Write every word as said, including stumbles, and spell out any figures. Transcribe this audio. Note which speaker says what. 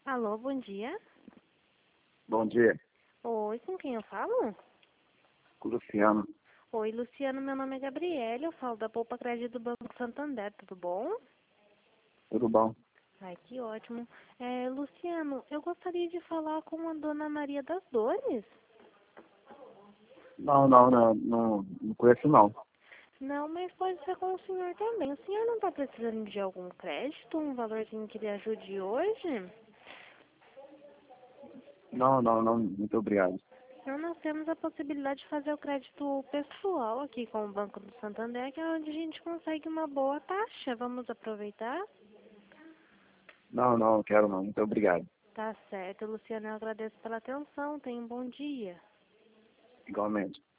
Speaker 1: Alô, bom dia.
Speaker 2: Bom dia,
Speaker 1: Oi, com quem eu falo?
Speaker 2: com o Luciano.
Speaker 1: Oi, Luciano, meu nome é Gabriele, eu falo da Poupa Crédito do Banco Santander, tudo bom?
Speaker 2: Tudo bom?
Speaker 1: Ai, que ótimo. É, Luciano, eu gostaria de falar com a dona Maria das Dores.
Speaker 2: Não, não, não, não, não conheço não.
Speaker 1: Não, mas pode ser com o senhor também. O senhor não está precisando de algum crédito, um valorzinho que lhe ajude hoje?
Speaker 2: Não, não, não, muito obrigado.
Speaker 1: Então, nós temos a possibilidade de fazer o crédito pessoal aqui com o Banco do Santander, que é onde a gente consegue uma boa taxa. Vamos aproveitar?
Speaker 2: Não, não, quero não, muito obrigado.
Speaker 1: Tá certo, Luciana, eu agradeço pela atenção. Tenha um bom dia.
Speaker 2: Igualmente.